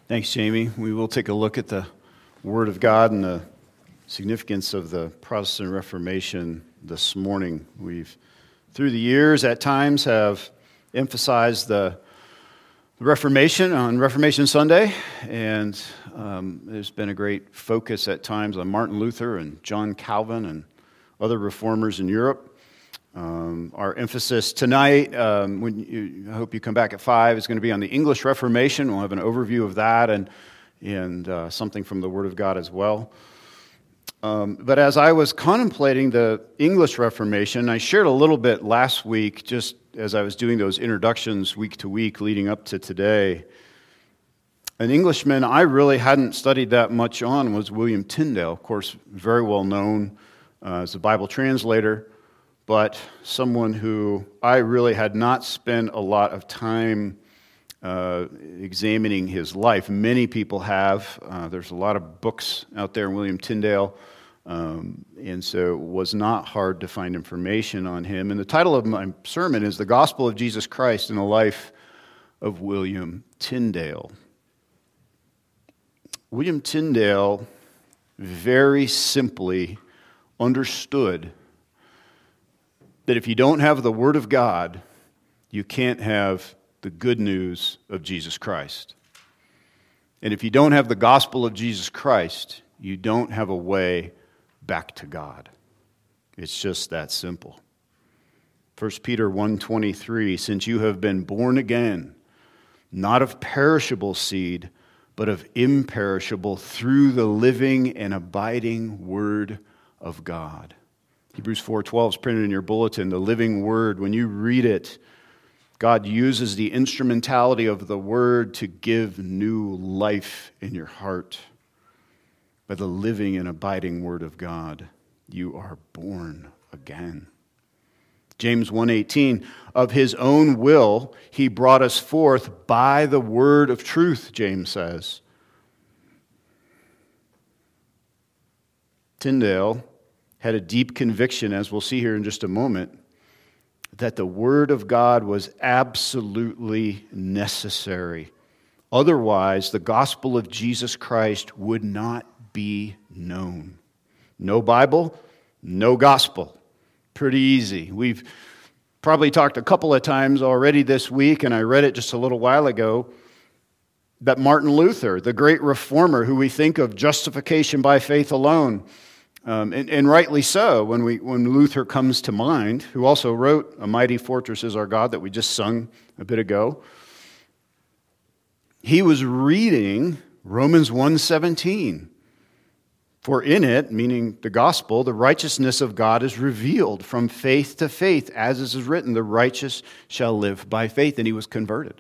Thanks, Jamie. We will take a look at the Word of God and the significance of the Protestant Reformation this morning. We've, through the years, at times have emphasized the Reformation on Reformation Sunday, and there's been a great focus at times on Martin Luther and John Calvin and other reformers in Europe. Our emphasis tonight, I hope you come back at 5, is going to be on the English Reformation. We'll have an overview of that and something from the Word of God as well. But as I was contemplating the English Reformation, I shared a little bit last week, just as I was doing those introductions week to week leading up to today. An Englishman I really hadn't studied that much on was William Tyndale, of course, very well known as a Bible translator, but someone who I really had not spent a lot of time examining his life. Many people have. There's a lot of books out there on William Tyndale, and so it was not hard to find information on him. And the title of my sermon is The Gospel of Jesus Christ in the Life of William Tyndale. William Tyndale very simply understood that if you don't have the Word of God, you can't have the good news of Jesus Christ. And if you don't have the gospel of Jesus Christ, you don't have a way back to God. It's just that simple. 1 Peter 1:23, since you have been born again, not of perishable seed, but of imperishable, through the living and abiding Word of God. Hebrews 4:12 is printed in your bulletin, the living Word. When you read it, God uses the instrumentality of the Word to give new life in your heart. By the living and abiding Word of God, you are born again. James 1:18, of his own will he brought us forth by the word of truth, James says. Tyndale had a deep conviction, as we'll see here in just a moment, that the Word of God was absolutely necessary. Otherwise, the gospel of Jesus Christ would not be known. No Bible, no gospel. Pretty easy. We've probably talked a couple of times already this week, and I read it just a little while ago, that Martin Luther, the great reformer who we think of justification by faith alone, and rightly so, when Luther comes to mind, who also wrote A Mighty Fortress is Our God that we just sung a bit ago, he was reading Romans 1:17. For in it, meaning the gospel, the righteousness of God is revealed from faith to faith, as is written, the righteous shall live by faith. And he was converted.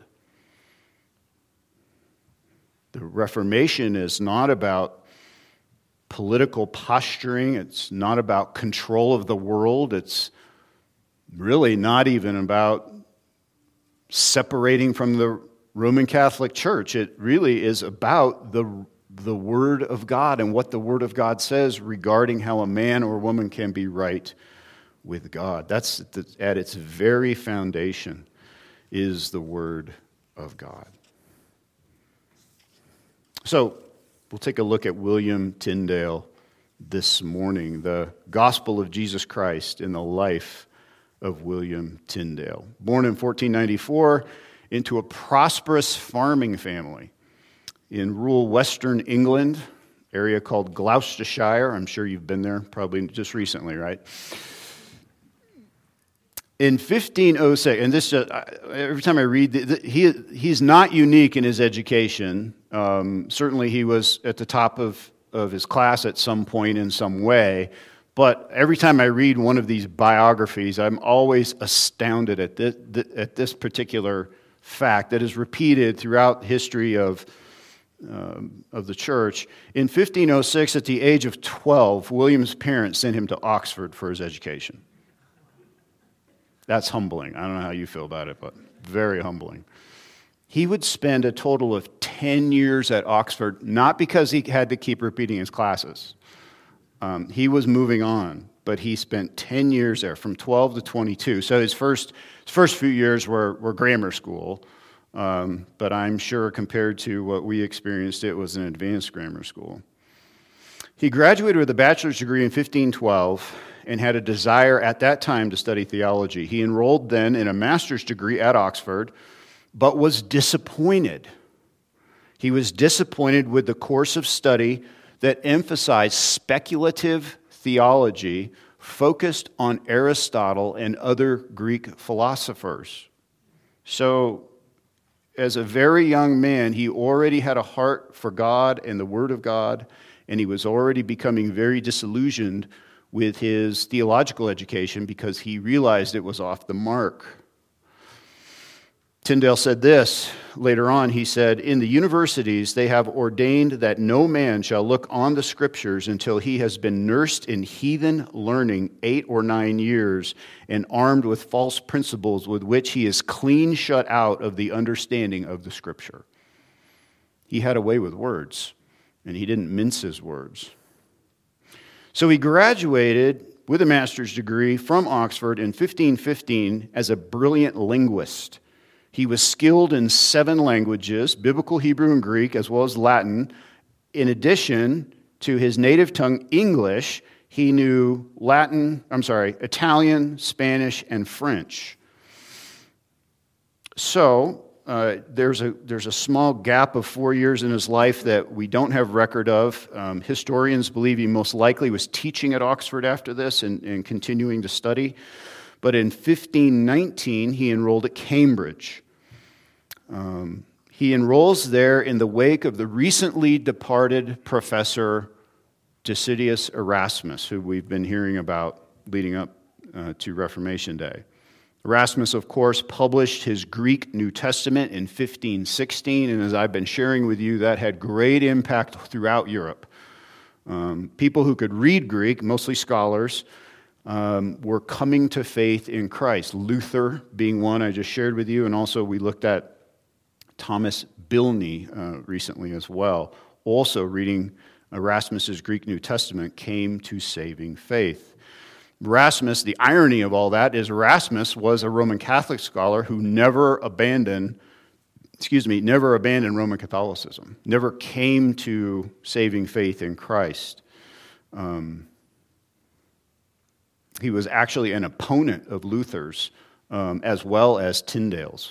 The Reformation is not about political posturing. It's not about control of the world. It's really not even about separating from the Roman Catholic Church. It really is about the Word of God and what the Word of God says regarding how a man or woman can be right with God. That's at its very foundation is the Word of God. So, we'll take a look at William Tyndale this morning, the Gospel of Jesus Christ in the life of William Tyndale. Born in 1494 into a prosperous farming family in rural western England, area called Gloucestershire. I'm sure you've been there probably just recently, right? In 1506, and this every time I read, he's not unique in his education. Certainly he was at the top of his class at some point in some way, but every time I read one of these biographies, I'm always astounded at this particular fact that is repeated throughout history of the church. In 1506, at the age of 12, William's parents sent him to Oxford for his education. That's humbling. I don't know how you feel about it, but very humbling. He would spend a total of 10 years at Oxford, not because he had to keep repeating his classes. He was moving on, but he spent 10 years there, from 12 to 22. So his first few years were grammar school. but I'm sure compared to what we experienced, it was an advanced grammar school. He graduated with a bachelor's degree in 1512 and had a desire at that time to study theology. He enrolled then in a master's degree at Oxford, but was disappointed. He was disappointed with the course of study that emphasized speculative theology focused on Aristotle and other Greek philosophers. So, as a very young man, he already had a heart for God and the Word of God, and he was already becoming very disillusioned with his theological education because he realized it was off the mark. Tyndale said this later on. He said, "In the universities they have ordained that no man shall look on the Scriptures until he has been nursed in heathen learning 8 or 9 years and armed with false principles with which he is clean shut out of the understanding of the Scripture." He had a way with words, and he didn't mince his words. So he graduated with a master's degree from Oxford in 1515 as a brilliant linguist. He was skilled in 7 languages, Biblical, Hebrew, and Greek, as well as Latin. In addition to his native tongue, English, he knew Italian, Spanish, and French. So there's a small gap of 4 years in his life that we don't have record of. Historians believe he most likely was teaching at Oxford after this and continuing to study. But in 1519, he enrolled at Cambridge. He enrolls there in the wake of the recently departed professor Decidius Erasmus, who we've been hearing about leading up to Reformation Day. Erasmus, of course, published his Greek New Testament in 1516, and as I've been sharing with you, that had great impact throughout Europe. People who could read Greek, mostly scholars, were coming to faith in Christ. Luther being one I just shared with you, and also we looked at Thomas Bilney recently as well. Also reading Erasmus's Greek New Testament came to saving faith. Erasmus, the irony of all that is Erasmus was a Roman Catholic scholar who never abandoned Roman Catholicism, never came to saving faith in Christ. He was actually an opponent of Luther's as well as Tyndale's.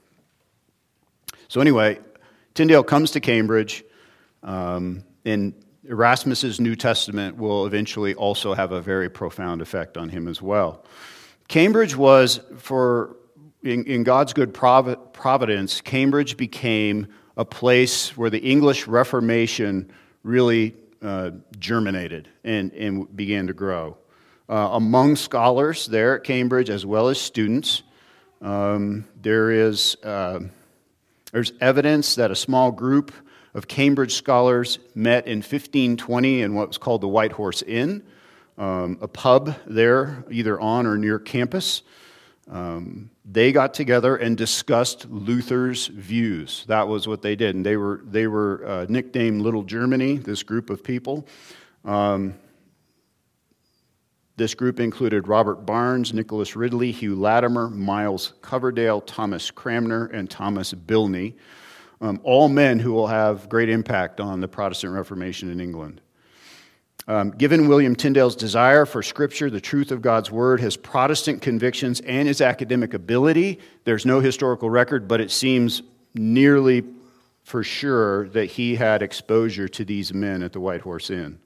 So anyway, Tyndale comes to Cambridge, and Erasmus's New Testament will eventually also have a very profound effect on him as well. Cambridge was, in God's good providence, Cambridge became a place where the English Reformation really germinated and began to grow. Among scholars there at Cambridge, as well as students, there's evidence that a small group of Cambridge scholars met in 1520 in what was called the White Horse Inn, a pub there, either on or near campus. They got together and discussed Luther's views. That was what they did, and they were nicknamed Little Germany, this group of people. This group included Robert Barnes, Nicholas Ridley, Hugh Latimer, Miles Coverdale, Thomas Cranmer, and Thomas Bilney, all men who will have great impact on the Protestant Reformation in England. Given William Tyndale's desire for Scripture, the truth of God's Word, his Protestant convictions, and his academic ability, there's no historical record, but it seems nearly for sure that he had exposure to these men at the White Horse Inn.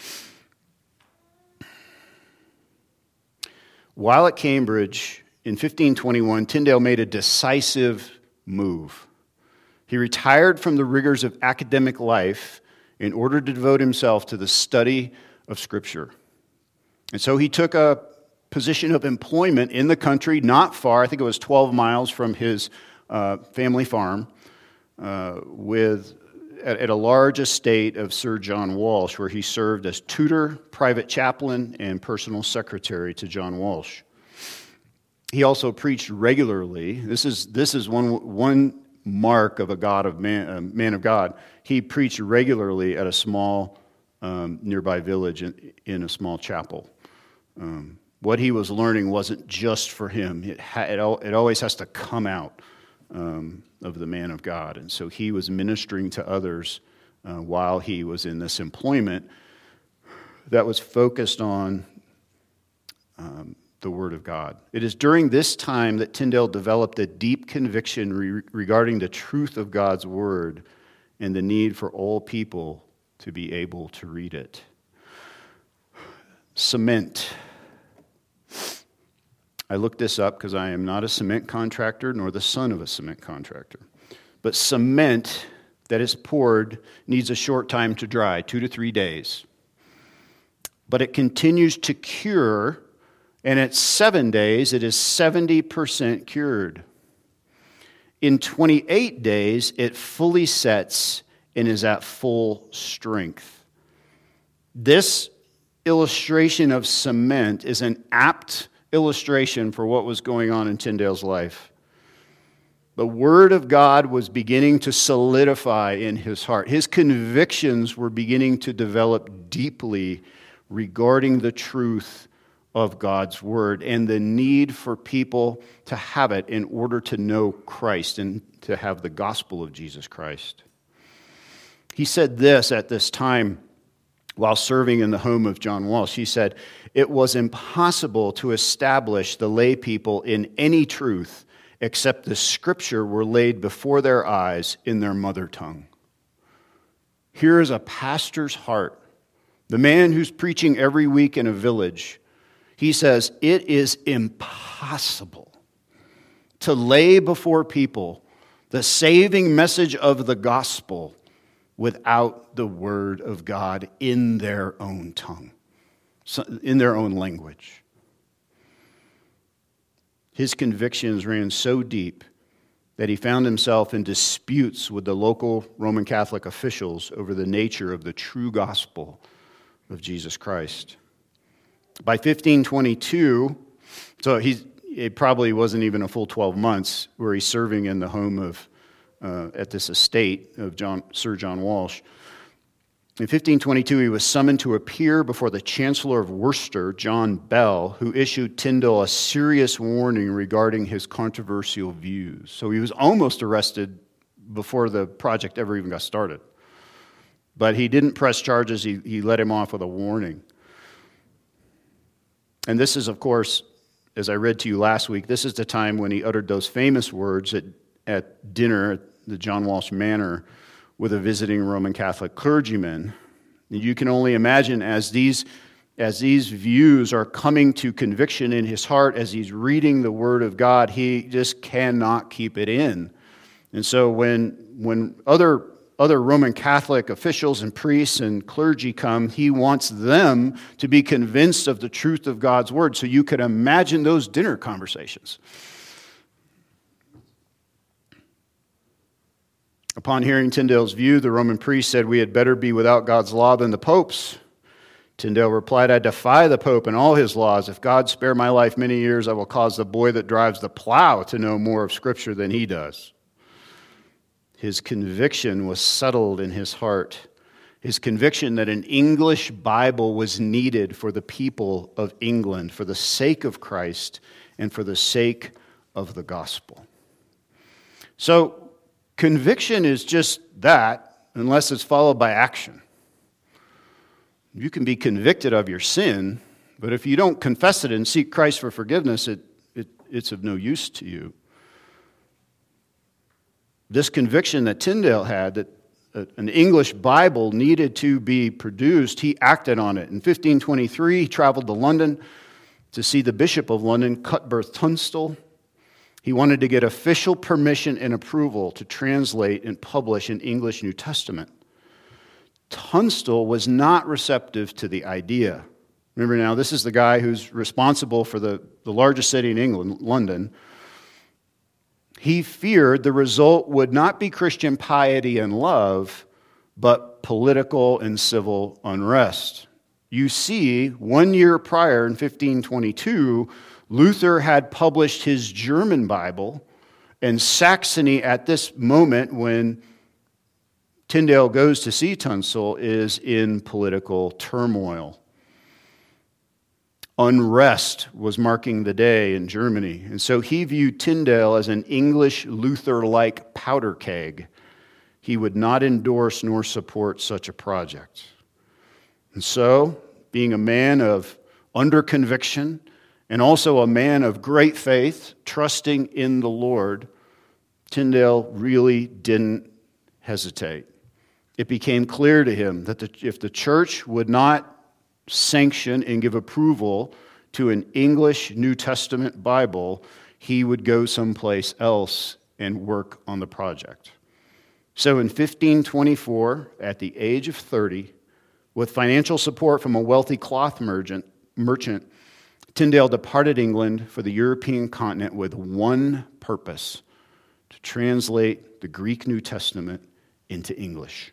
While at Cambridge in 1521, Tyndale made a decisive move. He retired from the rigors of academic life in order to devote himself to the study of Scripture. And so he took a position of employment in the country, not far, I think it was 12 miles from his family farm, at a large estate of Sir John Walsh, where he served as tutor, private chaplain, and personal secretary to John Walsh. He also preached regularly. This is one mark of a man of God. He preached regularly at a small nearby village in a small chapel. What he was learning wasn't just for him. It always has to come out. of the man of God. And so he was ministering to others while he was in this employment that was focused on the Word of God. It is during this time that Tyndale developed a deep conviction regarding the truth of God's Word and the need for all people to be able to read it. Cement. I looked this up because I am not a cement contractor nor the son of a cement contractor. But cement that is poured needs a short time to dry, 2 to 3 days. But it continues to cure, and at 7 days, it is 70% cured. In 28 days, it fully sets and is at full strength. This illustration of cement is an apt illustration for what was going on in Tyndale's life. The Word of God was beginning to solidify in his heart. His convictions were beginning to develop deeply regarding the truth of God's Word and the need for people to have it in order to know Christ and to have the gospel of Jesus Christ. He said this at this time while serving in the home of John Walsh. He said, "It was impossible to establish the lay people in any truth except the Scripture were laid before their eyes in their mother tongue." Here is a pastor's heart, the man who's preaching every week in a village. He says, it is impossible to lay before people the saving message of the gospel without the Word of God in their own tongue, in their own language. His convictions ran so deep that he found himself in disputes with the local Roman Catholic officials over the nature of the true gospel of Jesus Christ. By 1522, so it probably wasn't even a full 12 months where he's serving in the home of at this estate of Sir John Walsh. In 1522, he was summoned to appear before the Chancellor of Worcester, John Bell, who issued Tyndale a serious warning regarding his controversial views. So he was almost arrested before the project ever even got started. But he didn't press charges. He let him off with a warning. And this is, of course, as I read to you last week, this is the time when he uttered those famous words at dinner at the John Walsh Manor with a visiting Roman Catholic clergyman. And you can only imagine as these views are coming to conviction in his heart, as he's reading the Word of God, he just cannot keep it in. And so when other Roman Catholic officials and priests and clergy come, he wants them to be convinced of the truth of God's Word. So you could imagine those dinner conversations. Upon hearing Tyndale's view, the Roman priest said, "We had better be without God's law than the Pope's." Tyndale replied, "I defy the Pope and all his laws. If God spare my life many years, I will cause the boy that drives the plow to know more of Scripture than he does." His conviction was settled in his heart. His conviction that an English Bible was needed for the people of England, for the sake of Christ and for the sake of the gospel. So, conviction is just that, unless it's followed by action. You can be convicted of your sin, but if you don't confess it and seek Christ for forgiveness, it's of no use to you. This conviction that Tyndale had, that an English Bible needed to be produced, he acted on it. In 1523, he traveled to London to see the Bishop of London, Cuthbert Tunstall. He wanted to get official permission and approval to translate and publish an English New Testament. Tunstall was not receptive to the idea. Remember now, this is the guy who's responsible for the largest city in England, London. He feared the result would not be Christian piety and love, but political and civil unrest. You see, 1 year prior, in 1522, Luther had published his German Bible, and Saxony at this moment when Tyndale goes to see Tunstall is in political turmoil. unrest was marking the day in Germany. And so he viewed Tyndale as an English Luther-like powder keg. He would not endorse nor support such a project. And so, being a man of under conviction and also a man of great faith, trusting in the Lord, Tyndale really didn't hesitate. It became clear to him that if the church would not sanction and give approval to an English New Testament Bible, he would go someplace else and work on the project. So in 1524, at the age of 30, with financial support from a wealthy cloth merchant, Tyndale departed England for the European continent with one purpose: to translate the Greek New Testament into English.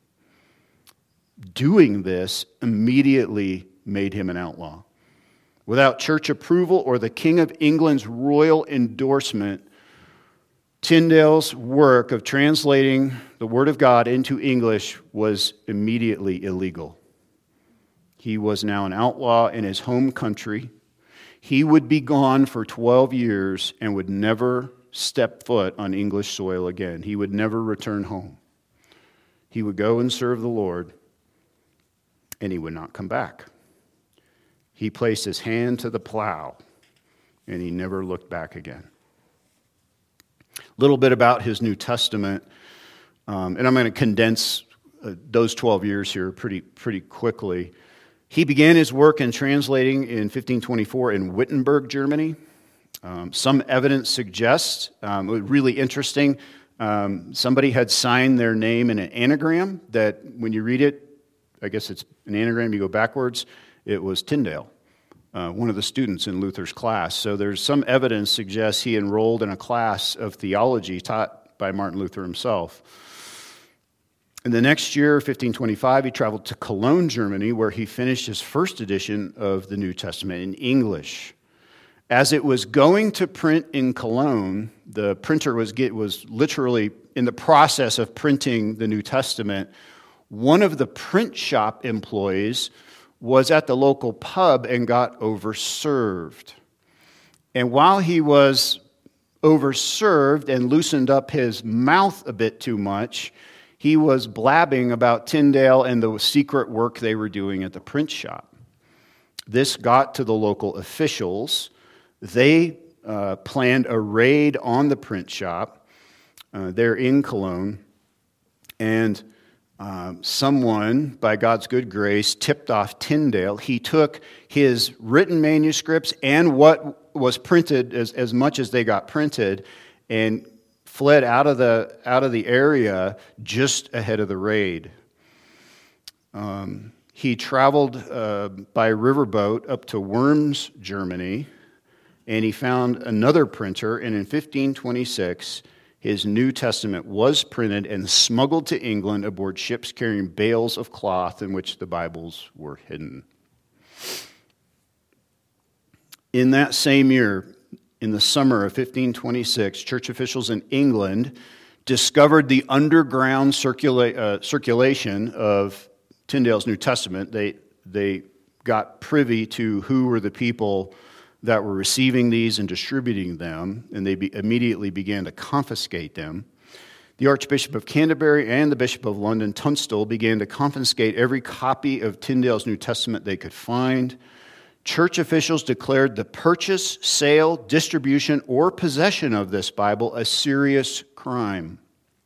Doing this immediately made him an outlaw. Without church approval or the King of England's royal endorsement, Tyndale's work of translating the Word of God into English was immediately illegal. He was now an outlaw in his home country. He would be gone for 12 years and would never step foot on English soil again. He would never return home. He would go and serve the Lord, and he would not come back. He placed his hand to the plow, and he never looked back again. A little bit about his New Testament, and I'm going to condense those 12 years here pretty quickly. He began his work in translating in 1524 in Wittenberg, Germany. Some evidence suggests, really interesting, somebody had signed their name in an anagram that when you read it, I guess it's an anagram, you go backwards, it was Tyndale, one of the students in Luther's class. So there's some evidence suggests he enrolled in a class of theology taught by Martin Luther himself. In the next year, 1525, he traveled to Cologne, Germany, where he finished his first edition of the New Testament in English. As it was going to print in Cologne, the printer was literally in the process of printing the New Testament. One of the print shop employees was at the local pub and got overserved. And while he was overserved and loosened up his mouth a bit too much, he was blabbing about Tyndale and the secret work they were doing at the print shop. This got to the local officials. They planned a raid on the print shop there in Cologne, and someone, by God's good grace, tipped off Tyndale. He took his written manuscripts and what was printed, as much as they got printed, and fled out of the area just ahead of the raid. He traveled by riverboat up to Worms, Germany, and he found another printer, and in 1526, his New Testament was printed and smuggled to England aboard ships carrying bales of cloth in which the Bibles were hidden. In that same year, in the summer of 1526, church officials in England discovered the underground circulation of Tyndale's New Testament. They got privy to who were the people that were receiving these and distributing them, and they immediately began to confiscate them. The Archbishop of Canterbury and the Bishop of London, Tunstall, began to confiscate every copy of Tyndale's New Testament they could find. Church officials declared the purchase, sale, distribution, or possession of this Bible a serious crime.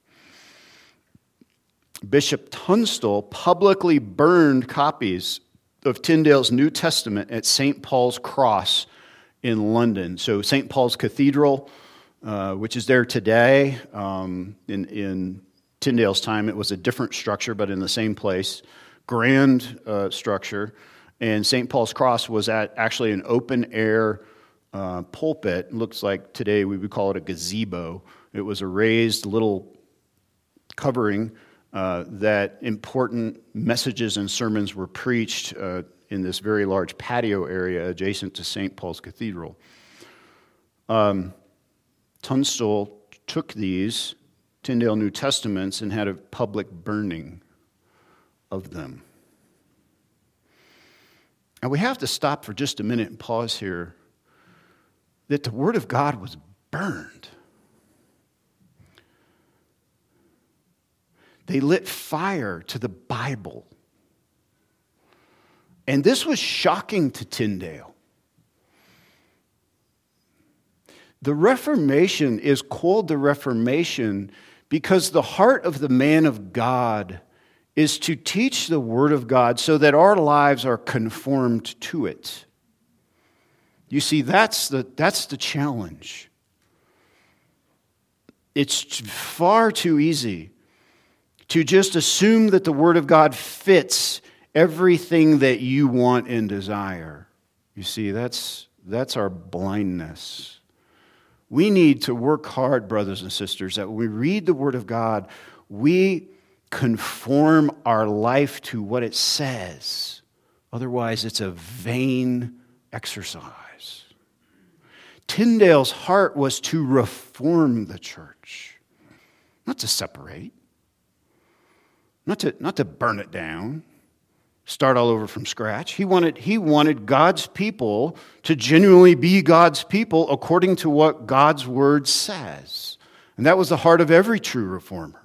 Bishop Tunstall publicly burned copies of Tyndale's New Testament at St. Paul's Cross in London. So St. Paul's Cathedral, which is there today. In Tyndale's time, it was a different structure, but in the same place. Grand structure. And St. Paul's Cross was at actually an open-air pulpit. It looks like today we would call it a gazebo. It was a raised little covering that important messages and sermons were preached in this very large patio area adjacent to St. Paul's Cathedral. Tunstall took these Tyndale New Testaments and had a public burning of them. And we have to stop for just a minute and pause here, that the Word of God was burned. They lit fire to the Bible. And this was shocking to Tyndale. The Reformation is called the Reformation because the heart of the man of God is to teach the Word of God so that our lives are conformed to it. You see, that's the challenge. It's far too easy to just assume that the Word of God fits everything that you want and desire. You see, that's our blindness. We need to work hard, brothers and sisters, that when we read the Word of God, we conform our life to what it says. Otherwise, it's a vain exercise. Tyndale's heart was to reform the church, not to separate, not to burn it down, start all over from scratch. He wanted God's people to genuinely be God's people according to what God's Word says. And that was the heart of every true reformer.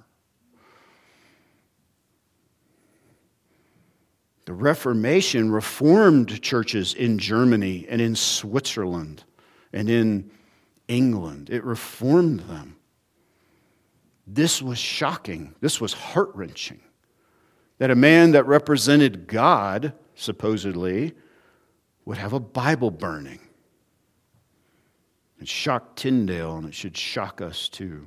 The Reformation reformed churches in Germany and in Switzerland and in England. It reformed them. This was shocking. This was heart-wrenching. That a man that represented God, supposedly, would have a Bible burning. It shocked Tyndale, and it should shock us too.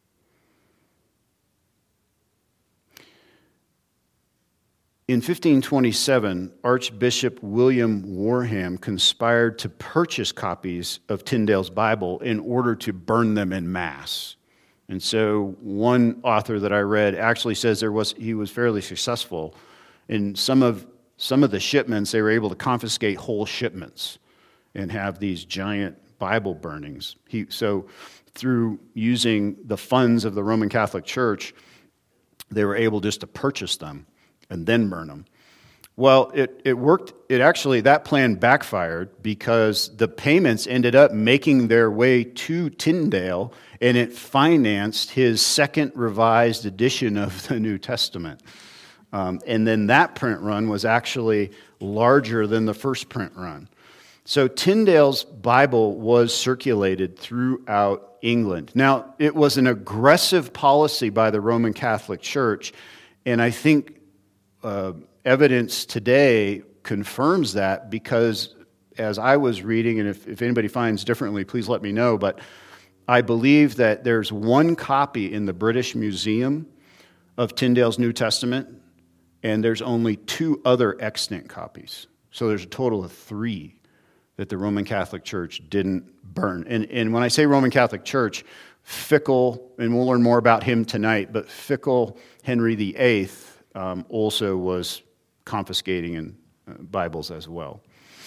In 1527, Archbishop William Warham conspired to purchase copies of Tyndale's Bible in order to burn them en masse. And so one author that I read actually says he was fairly successful. In some of the shipments, they were able to confiscate whole shipments and have these giant Bible burnings. So through using the funds of the Roman Catholic Church, they were able just to purchase them and then burn them. Well, it worked. That plan backfired because the payments ended up making their way to Tyndale, and it financed his second revised edition of the New Testament. And then that print run was actually larger than the first print run. So Tyndale's Bible was circulated throughout England. Now, it was an aggressive policy by the Roman Catholic Church, and I think evidence today confirms that, because as I was reading, and if anybody finds differently, please let me know, but I believe that there's one copy in the British Museum of Tyndale's New Testament, and there's only 2 other extant copies. So there's a total of 3 that the Roman Catholic Church didn't burn. And when I say Roman Catholic Church, Fickle, and we'll learn more about him tonight, but Fickle Henry VIII also was confiscating in Bibles as well.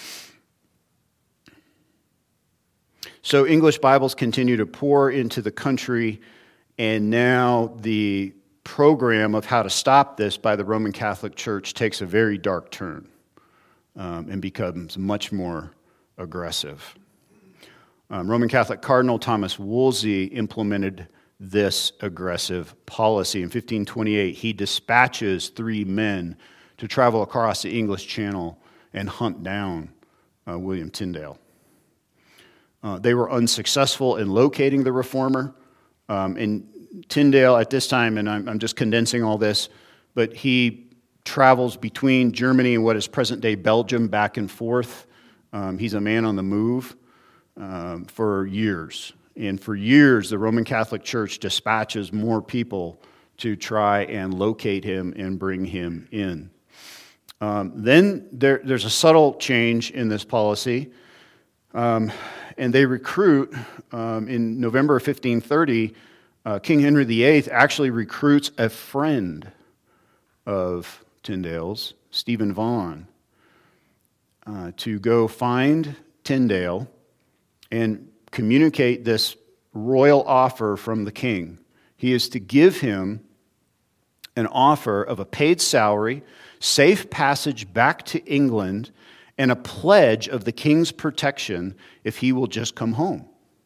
So English Bibles continue to pour into the country, and now the program of how to stop this by the Roman Catholic Church takes a very dark turn and becomes much more aggressive. Roman Catholic Cardinal Thomas Wolsey implemented this aggressive policy. In 1528, he dispatches 3 men to travel across the English Channel and hunt down William Tyndale. They were unsuccessful in locating the reformer. And Tyndale at this time, and I'm just condensing all this, but he travels between Germany and what is present-day Belgium back and forth. He's a man on the move for years. And for years, the Roman Catholic Church dispatches more people to try and locate him and bring him in. Then there's a subtle change in this policy, and they recruit, in November of 1530, King Henry VIII actually recruits a friend of Tyndale's, Stephen Vaughan, to go find Tyndale and communicate this royal offer from the king. He is to give him an offer of a paid salary, safe passage back to England, and a pledge of the king's protection if he will just come home.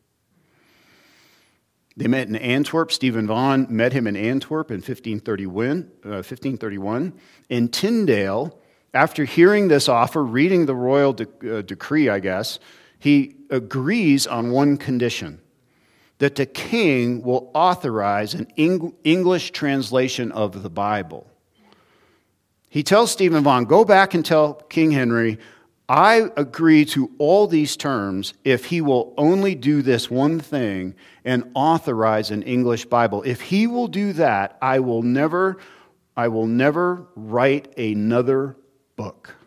They met in Antwerp. Stephen Vaughan met him in Antwerp in 1531. And Tyndale, after hearing this offer, reading the royal decree, I guess, he agrees on one condition, that the king will authorize an English translation of the Bible. He tells Stephen Vaughan, go back and tell King Henry, I agree to all these terms if he will only do this one thing and authorize an English Bible. If he will do that, I will never write another book.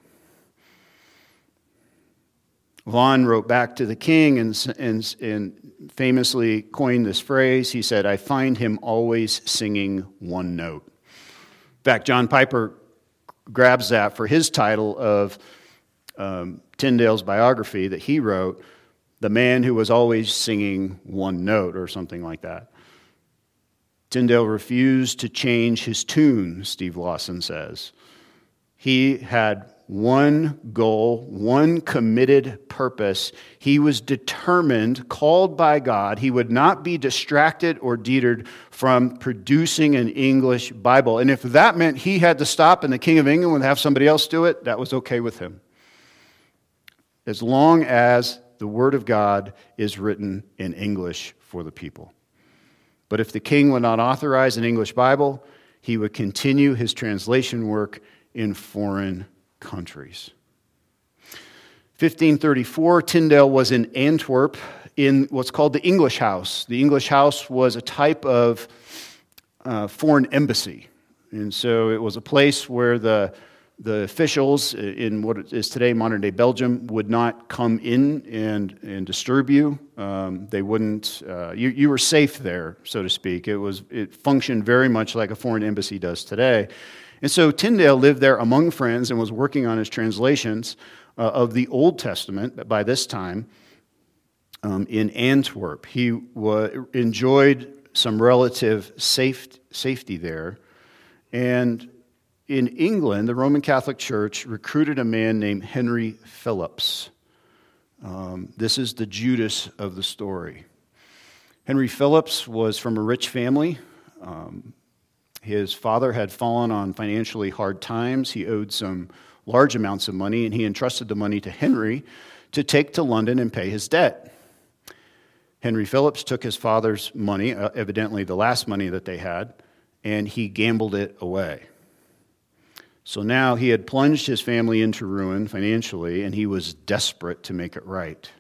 Vaughan wrote back to the king and famously coined this phrase. He said, I find him always singing one note. In fact, John Piper grabs that for his title of Tyndale's biography that he wrote, The Man Who Was Always Singing One Note, or something like that. Tyndale refused to change his tune, Steve Lawson says. He had one goal, one committed purpose. He was determined, called by God. He would not be distracted or deterred from producing an English Bible. And if that meant he had to stop and the King of England would have somebody else do it, that was okay with him. As long as the Word of God is written in English for the people. But if the king would not authorize an English Bible, he would continue his translation work in foreign countries. 1534, Tyndale was in Antwerp in what's called the English House. The English House was a type of foreign embassy. And so it was a place where the officials in what is today modern-day Belgium would not come in and disturb you. They wouldn't. You were safe there, so to speak. It functioned very much like a foreign embassy does today. And so Tyndale lived there among friends and was working on his translations of the Old Testament by this time in Antwerp. He enjoyed some relative safety there. And in England, the Roman Catholic Church recruited a man named Henry Phillips. This is the Judas of the story. Henry Phillips was from a rich family. His father had fallen on financially hard times. He owed some large amounts of money, and he entrusted the money to Henry to take to London and pay his debt. Henry Phillips took his father's money, evidently the last money that they had, and he gambled it away. So now he had plunged his family into ruin financially, and he was desperate to make it right.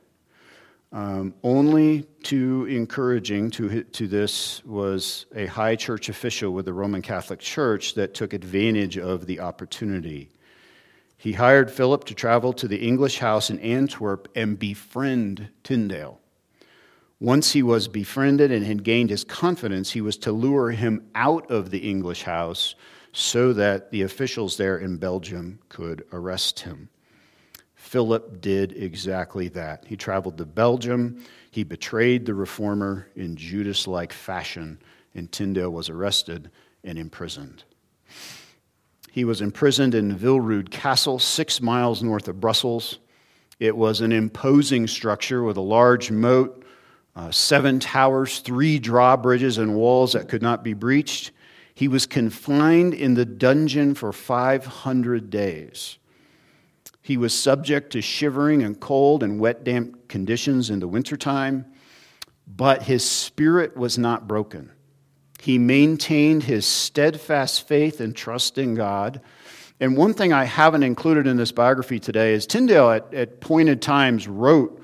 Only too encouraging to this was a high church official with the Roman Catholic Church that took advantage of the opportunity. He hired Philip to travel to the English house in Antwerp and befriend Tyndale. Once he was befriended and had gained his confidence, he was to lure him out of the English house so that the officials there in Belgium could arrest him. Philip did exactly that. He traveled to Belgium. He betrayed the reformer in Judas-like fashion, and Tyndale was arrested and imprisoned. He was imprisoned in Villerud Castle, 6 miles north of Brussels. It was an imposing structure with a large moat, 7 towers, 3 drawbridges, and walls that could not be breached. He was confined in the dungeon for 500 days. He was subject to shivering and cold and wet, damp conditions in the wintertime, but his spirit was not broken. He maintained his steadfast faith and trust in God. And one thing I haven't included in this biography today is Tyndale at pointed times wrote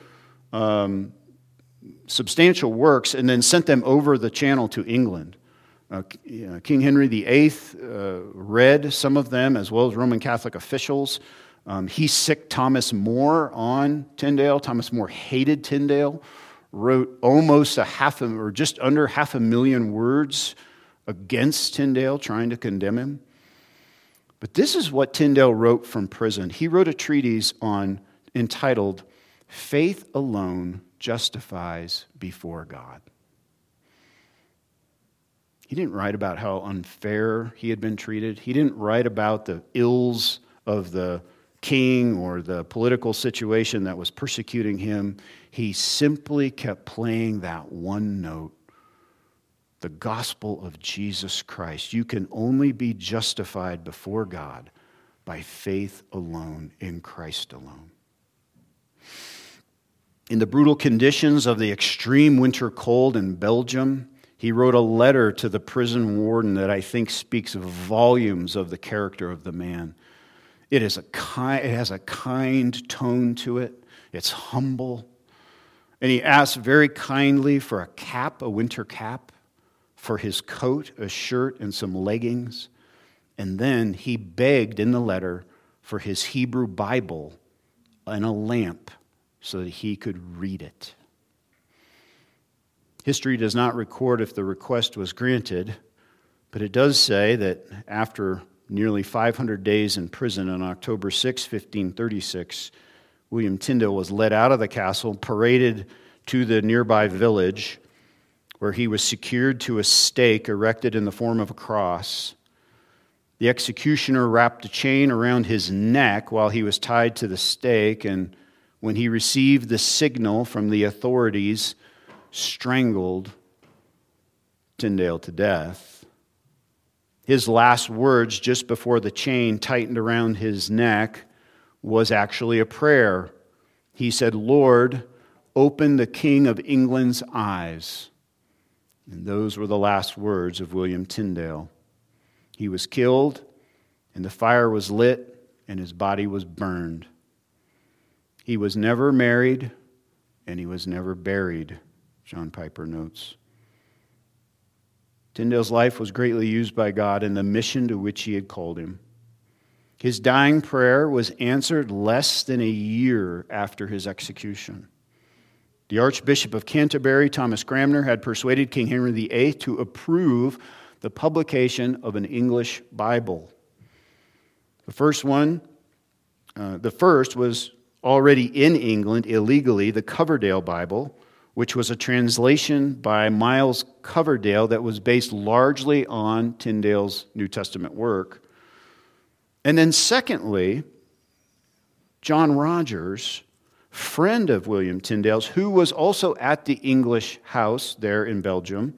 substantial works and then sent them over the channel to England. King Henry VIII read some of them, as well as Roman Catholic officials. He sicked Thomas More on Tyndale. Thomas More hated Tyndale, wrote almost just under 500,000 words against Tyndale, trying to condemn him. But this is what Tyndale wrote from prison. He wrote a treatise entitled, Faith Alone Justifies Before God. He didn't write about how unfair he had been treated. He didn't write about the ills of the king or the political situation that was persecuting him. He simply kept playing that one note, the gospel of Jesus Christ. You can only be justified before God by faith alone, in Christ alone. In the brutal conditions of the extreme winter cold in Belgium, he wrote a letter to the prison warden that I think speaks volumes of the character of the man. It has a kind tone to it. It's humble. And he asked very kindly for a cap, a winter cap, for his coat, a shirt, and some leggings. And then he begged in the letter for his Hebrew Bible and a lamp so that he could read it. History does not record if the request was granted, but it does say that after nearly 500 days in prison on October 6, 1536, William Tyndale was led out of the castle, paraded to the nearby village, where he was secured to a stake erected in the form of a cross. The executioner wrapped a chain around his neck while he was tied to the stake, and when he received the signal from the authorities, strangled Tyndale to death. His last words just before the chain tightened around his neck was actually a prayer. He said, "Lord, open the King of England's eyes." And those were the last words of William Tyndale. He was killed, and the fire was lit, and his body was burned. He was never married, and he was never buried, John Piper notes. Tyndale's life was greatly used by God in the mission to which he had called him. His dying prayer was answered less than a year after his execution. The Archbishop of Canterbury, Thomas Cranmer, had persuaded King Henry VIII to approve the publication of an English Bible. The first was already in England illegally, the Coverdale Bible, which was a translation by Miles Coverdale that was based largely on Tyndale's New Testament work. And then secondly, John Rogers, friend of William Tyndale's, who was also at the English house there in Belgium,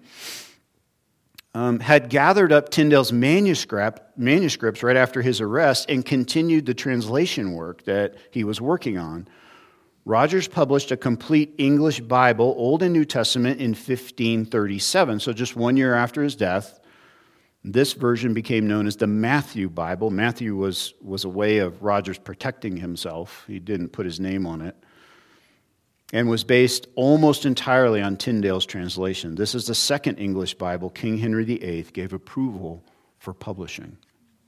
had gathered up Tyndale's manuscripts right after his arrest and continued the translation work that he was working on. Rogers published a complete English Bible, Old and New Testament, in 1537, so just 1 year after his death. This version became known as the Matthew Bible. Matthew was a way of Rogers protecting himself. He didn't put his name on it. And was based almost entirely on Tyndale's translation. This is the second English Bible King Henry VIII gave approval for publishing.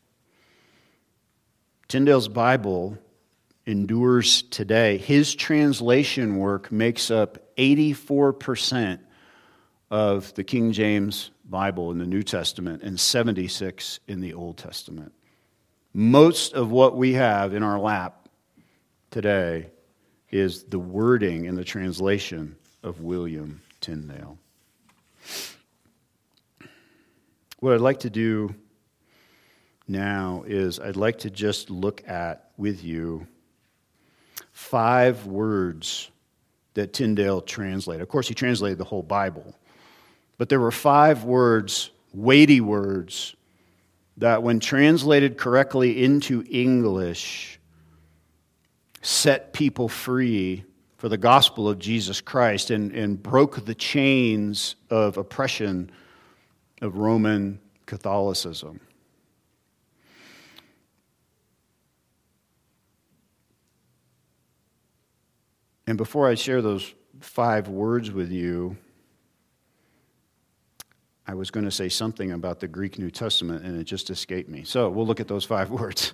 Tyndale's Bible endures today. His translation work makes up 84% of the King James Bible in the New Testament and 76% in the Old Testament. Most of what we have in our lap today is the wording and the translation of William Tyndale. What I'd like to do now is I'd like to just look at with you 5 words that Tyndale translated. Of course, he translated the whole Bible. But there were 5 words, weighty words, that when translated correctly into English set people free for the gospel of Jesus Christ and broke the chains of oppression of Roman Catholicism. And before I share those 5 words with you, I was going to say something about the Greek New Testament, and it just escaped me. So we'll look at those 5 words.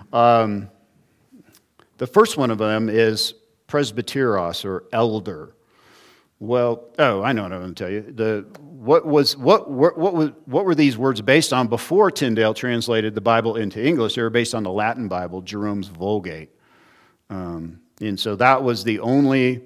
The first one of them is presbyteros, or elder. Well, I know what I'm going to tell you. What were these words based on before Tyndale translated the Bible into English? They were based on the Latin Bible, Jerome's Vulgate. And so that was the only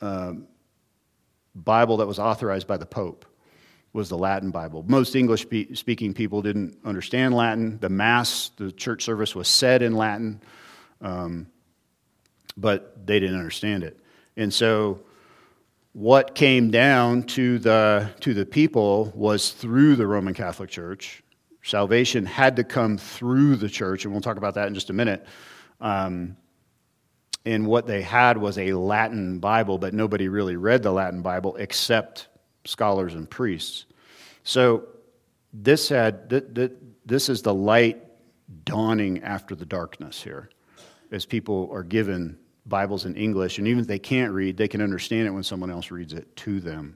Bible that was authorized by the Pope, was the Latin Bible. Most English-speaking people didn't understand Latin. The Mass, the church service, was said in Latin. but they didn't understand it. And so what came down to the people was through the Roman Catholic Church. Salvation had to come through the church, and we'll talk about that in just a minute. And what they had was a Latin Bible, but nobody really read the Latin Bible except scholars and priests. So this is the light dawning after the darkness here, as people are given Bibles in English, and even if they can't read, they can understand it when someone else reads it to them.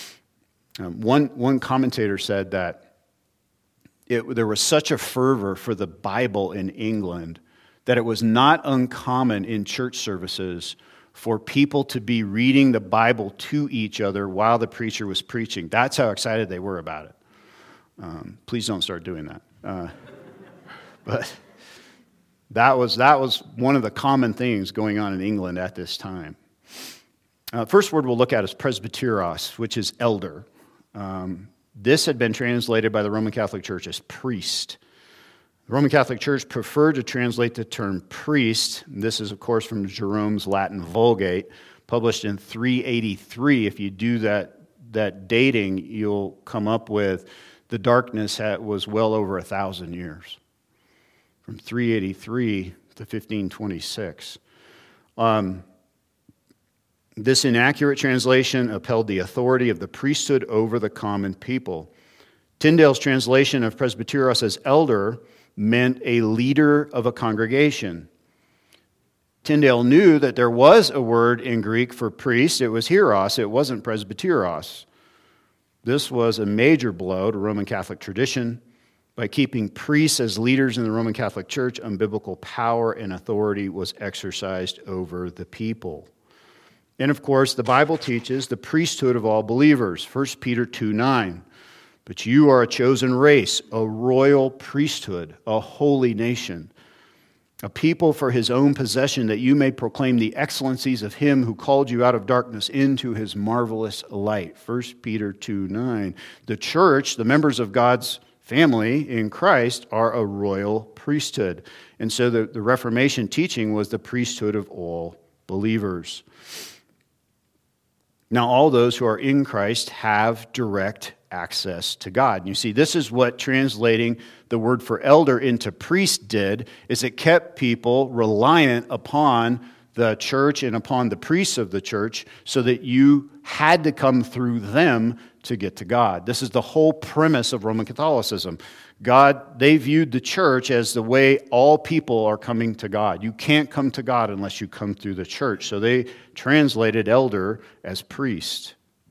One commentator said that there was such a fervor for the Bible in England that it was not uncommon in church services for people to be reading the Bible to each other while the preacher was preaching. That's how excited they were about it. Please don't start doing that. But that was one of the common things going on in England at this time. First word we'll look at is presbyteros, which is elder. This had been translated by the Roman Catholic Church as priest. The Roman Catholic Church preferred to translate the term priest. This is, of course, from Jerome's Latin Vulgate, published in 383. If you do that dating, you'll come up with the darkness was well over 1,000 years, from 383 to 1526. This inaccurate translation upheld the authority of the priesthood over the common people. Tyndale's translation of presbyteros as elder meant a leader of a congregation. Tyndale knew that there was a word in Greek for priest. It was hieros. It wasn't presbyteros. This was a major blow to Roman Catholic tradition. By keeping priests as leaders in the Roman Catholic Church, unbiblical power and authority was exercised over the people. And of course, the Bible teaches the priesthood of all believers. 1 Peter 2:9. But you are a chosen race, a royal priesthood, a holy nation, a people for his own possession, that you may proclaim the excellencies of him who called you out of darkness into his marvelous light. 1 Peter 2:9. The church, the members of God's family in Christ, are a royal priesthood. And so the Reformation teaching was the priesthood of all believers. Now, all those who are in Christ have direct access to God. And you see, this is what translating the word for elder into priest did, is it kept people reliant upon the church and upon the priests of the church so that you had to come through them to get to God. This is the whole premise of Roman Catholicism. They viewed the church as the way all people are coming to God. You can't come to God unless you come through the church. So they translated elder as priest.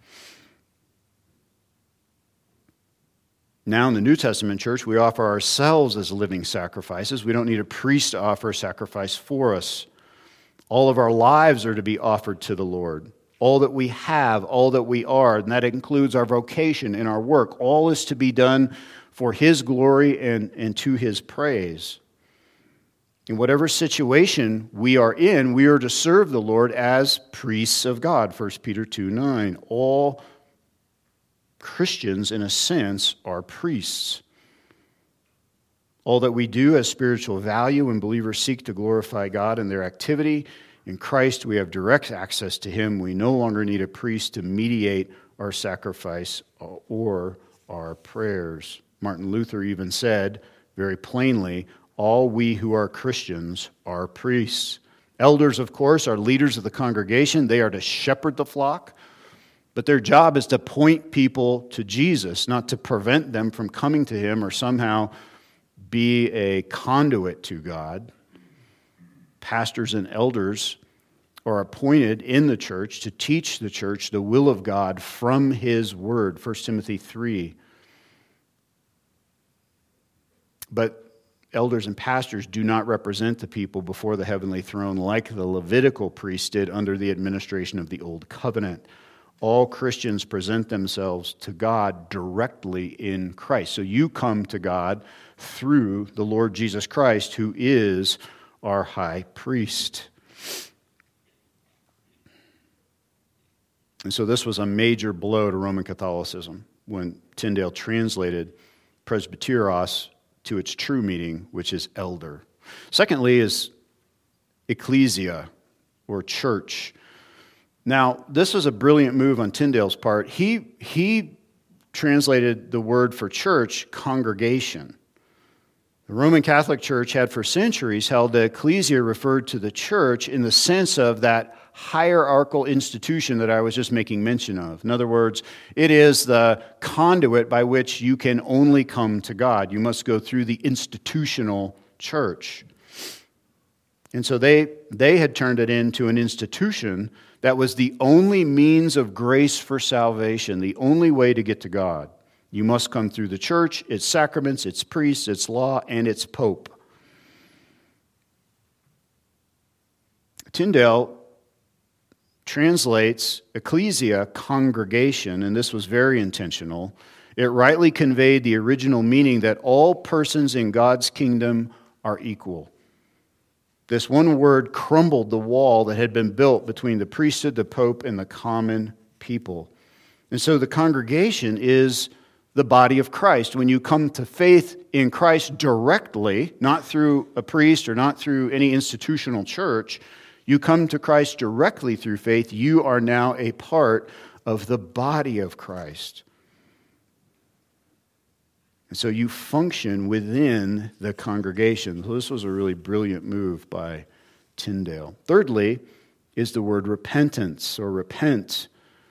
Now in the New Testament church, we offer ourselves as living sacrifices. We don't need a priest to offer a sacrifice for us. All of our lives are to be offered to the Lord. All that we have, all that we are, and that includes our vocation and our work, all is to be done for his glory and to his praise. In whatever situation we are in, we are to serve the Lord as priests of God, 1 Peter 2:9. All Christians, in a sense, are priests. All that we do has spiritual value when believers seek to glorify God in their activity. In Christ, we have direct access to him. We no longer need a priest to mediate our sacrifice or our prayers. Martin Luther even said very plainly, all we who are Christians are priests. Elders, of course, are leaders of the congregation. They are to shepherd the flock, but their job is to point people to Jesus, not to prevent them from coming to him or somehow be a conduit to God. Pastors and elders are appointed in the church to teach the church the will of God from his word, 1 Timothy 3. But elders and pastors do not represent the people before the heavenly throne like the Levitical priests did under the administration of the Old Covenant. All Christians present themselves to God directly in Christ. So you come to God through the Lord Jesus Christ, who is our high priest. And so this was a major blow to Roman Catholicism when Tyndale translated presbyteros to its true meaning, which is elder. Secondly is ecclesia, or church. Now, this was a brilliant move on Tyndale's part. He translated the word for church, congregation. The Roman Catholic Church had for centuries held that ecclesia referred to the church in the sense of that hierarchical institution that I was just making mention of. In other words, it is the conduit by which you can only come to God. You must go through the institutional church. And so they had turned it into an institution that was the only means of grace for salvation, the only way to get to God. You must come through the church, its sacraments, its priests, its law, and its pope. Tyndale translates ecclesia, congregation, and this was very intentional. It rightly conveyed the original meaning that all persons in God's kingdom are equal. This one word crumbled the wall that had been built between the priesthood, the pope, and the common people. And so the congregation is the body of Christ. When you come to faith in Christ directly, not through a priest or not through any institutional church, you come to Christ directly through faith, you are now a part of the body of Christ. And so you function within the congregation. So this was a really brilliant move by Tyndale. Thirdly is the word repentance or repent,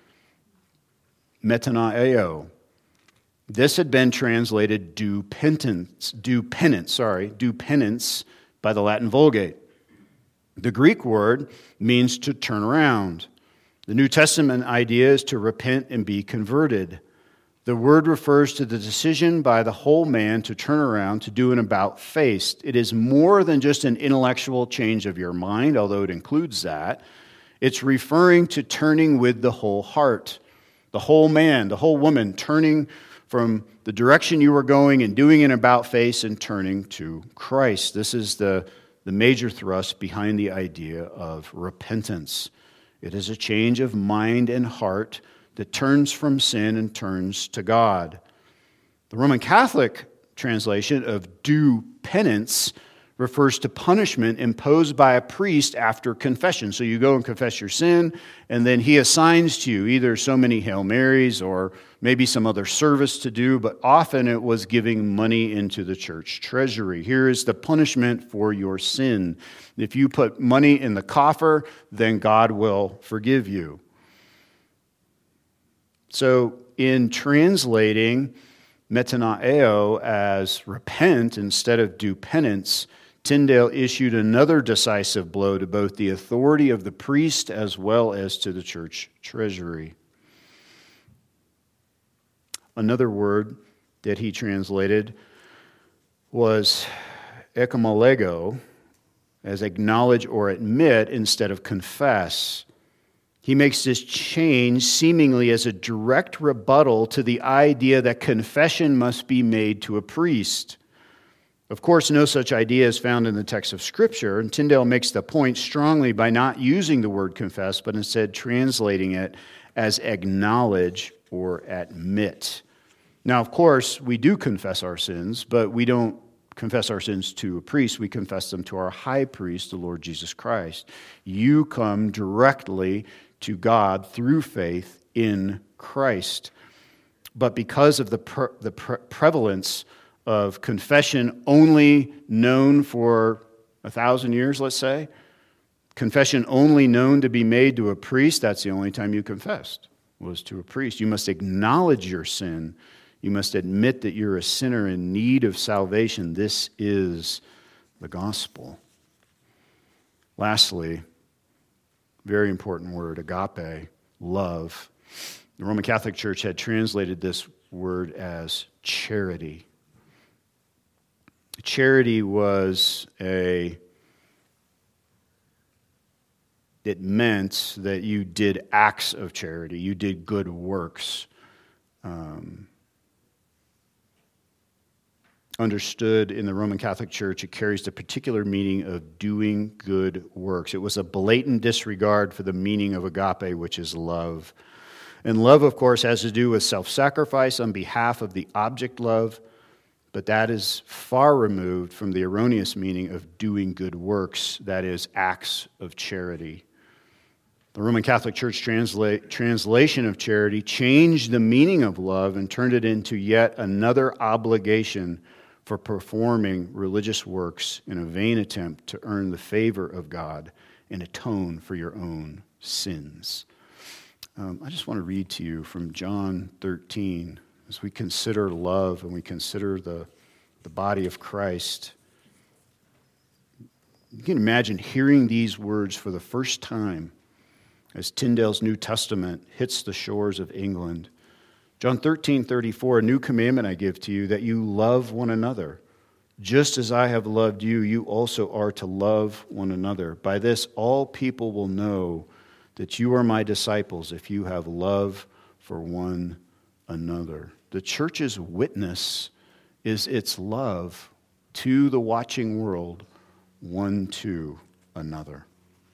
metanoeo. This had been translated do penance by the Latin Vulgate. The Greek word means to turn around. The New Testament idea is to repent and be converted. The word refers to the decision by the whole man to turn around, to do an about-face. It is more than just an intellectual change of your mind, although it includes that. It's referring to turning with the whole heart. The whole man, the whole woman, turning from the direction you were going and doing an about-face and turning to Christ. This is the major thrust behind the idea of repentance. It is a change of mind and heart that turns from sin and turns to God. The Roman Catholic translation of do penance refers to punishment imposed by a priest after confession. So you go and confess your sin, and then he assigns to you either so many Hail Marys or maybe some other service to do, but often it was giving money into the church treasury. Here is the punishment for your sin. If you put money in the coffer, then God will forgive you. So in translating metanoeo as repent instead of do penance, Tyndale issued another decisive blow to both the authority of the priest as well as to the church treasury. Another word that he translated was ekomolego, as acknowledge or admit instead of confess. He makes this change seemingly as a direct rebuttal to the idea that confession must be made to a priest. Of course, no such idea is found in the text of Scripture, and Tyndale makes the point strongly by not using the word confess, but instead translating it as acknowledge or admit. Now, of course, we do confess our sins, but we don't confess our sins to a priest. We confess them to our high priest, the Lord Jesus Christ. You come directly to God through faith in Christ. But because of the prevalence of confession only known for 1,000 years, let's say, confession only known to be made to a priest, that's the only time you confessed, was to a priest. You must acknowledge your sin. You must admit that you're a sinner in need of salvation. This is the gospel. Lastly, very important word, agape, love. The Roman Catholic Church had translated this word as charity. Charity was it meant that you did acts of charity, you did good works. Understood in the Roman Catholic Church, it carries the particular meaning of doing good works. It was a blatant disregard for the meaning of agape, which is love. And love, of course, has to do with self-sacrifice on behalf of the object loved, but that is far removed from the erroneous meaning of doing good works, that is, acts of charity. The Roman Catholic Church translation of charity changed the meaning of love and turned it into yet another obligation for performing religious works in a vain attempt to earn the favor of God and atone for your own sins. I just want to read to you from John 13 as we consider love and we consider the body of Christ. You can imagine hearing these words for the first time as Tyndale's New Testament hits the shores of England. John 13:34, a new commandment I give to you, that you love one another. Just as I have loved you, you also are to love one another. By this, all people will know that you are my disciples if you have love for one another. The church's witness is its love to the watching world, one to another.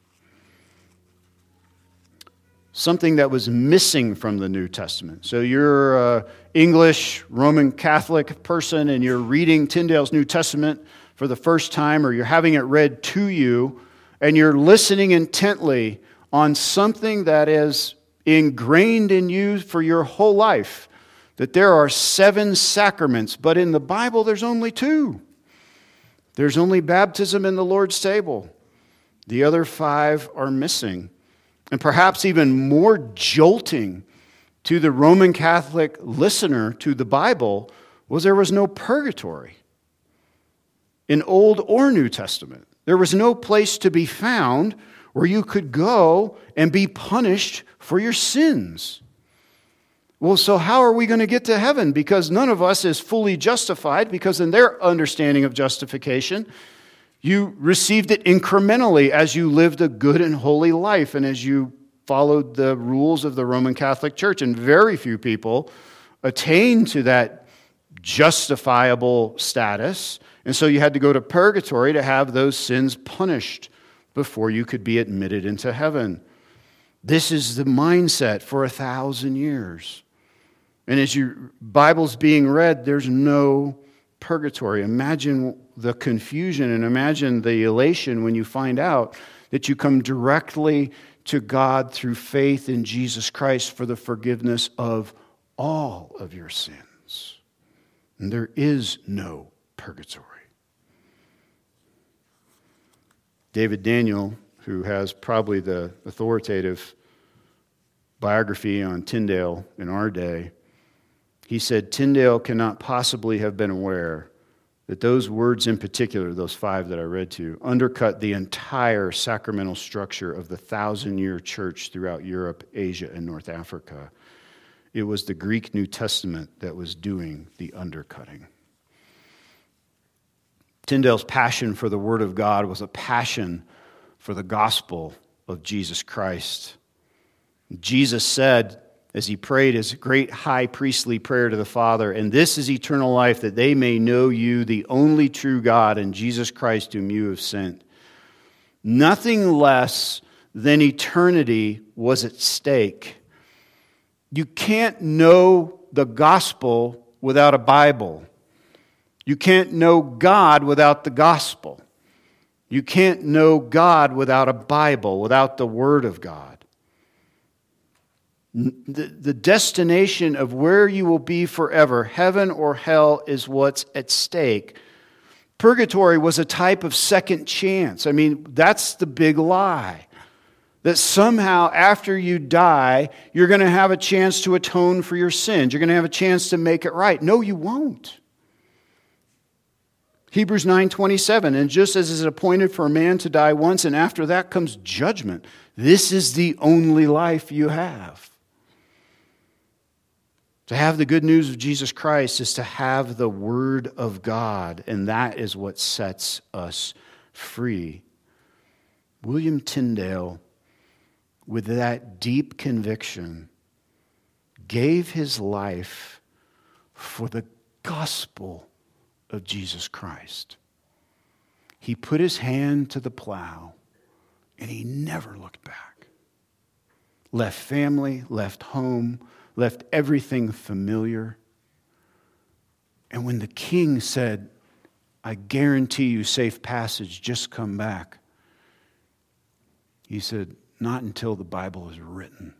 Something that was missing from the New Testament. So you're an English Roman Catholic person and you're reading Tyndale's New Testament for the first time, or you're having it read to you, and you're listening intently on something that is ingrained in you for your whole life, that there are 7 sacraments, but in the Bible there's only 2. There's only baptism in the Lord's table. The other 5 are missing. And perhaps even more jolting to the Roman Catholic listener to the Bible was there was no purgatory in Old or New Testament. There was no place to be found where you could go and be punished for your sins. Well, so how are we going to get to heaven? Because none of us is fully justified, because in their understanding of justification, you received it incrementally as you lived a good and holy life and as you followed the rules of the Roman Catholic Church. And very few people attain to that justifiable status. And so you had to go to purgatory to have those sins punished before you could be admitted into heaven. This is the mindset for 1,000 years. And as your Bible's being read, there's no purgatory. Imagine the confusion and imagine the elation when you find out that you come directly to God through faith in Jesus Christ for the forgiveness of all of your sins. And there is no purgatory. David Daniel, who has probably the authoritative biography on Tyndale in our day, he said, Tyndale cannot possibly have been aware that those words in particular, those 5 that I read to you, undercut the entire sacramental structure of the 1,000-year church throughout Europe, Asia, and North Africa. It was the Greek New Testament that was doing the undercutting. Tyndale's passion for the Word of God was a passion for the gospel of Jesus Christ. Jesus said, as he prayed his great high priestly prayer to the Father, and this is eternal life, that they may know you, the only true God, and Jesus Christ whom you have sent. Nothing less than eternity was at stake. You can't know the gospel without a Bible. You can't know God without the gospel. You can't know God without a Bible, without the Word of God. The destination of where you will be forever, heaven or hell, is what's at stake. Purgatory was a type of second chance. I mean, that's the big lie. That somehow after you die, you're going to have a chance to atone for your sins. You're going to have a chance to make it right. No, you won't. Hebrews 9:27, and just as is appointed for a man to die once, and after that comes judgment, this is the only life you have. To have the good news of Jesus Christ is to have the Word of God, and that is what sets us free. William Tyndale, with that deep conviction, gave his life for the gospel of Jesus Christ. He put his hand to the plow, and he never looked back. Left family, left home, left everything familiar, And when the king said, I guarantee you safe passage, just come back, he said, not until the Bible is written.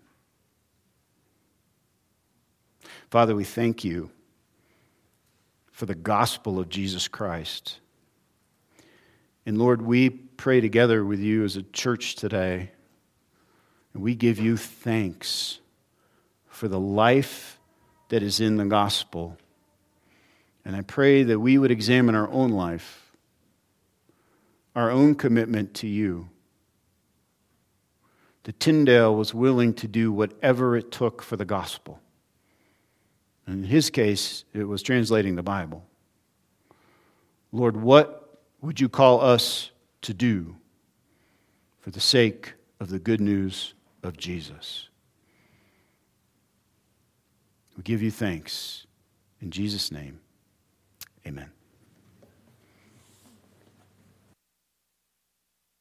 Father, we thank you for the gospel of Jesus Christ. And Lord, we pray together with you as a church today, and we give you thanks for the life that is in the gospel. And I pray that we would examine our own life, our own commitment to you. That Tyndale was willing to do whatever it took for the gospel. In his case, it was translating the Bible. Lord, what would you call us to do for the sake of the good news of Jesus? We give you thanks. In Jesus' name, amen.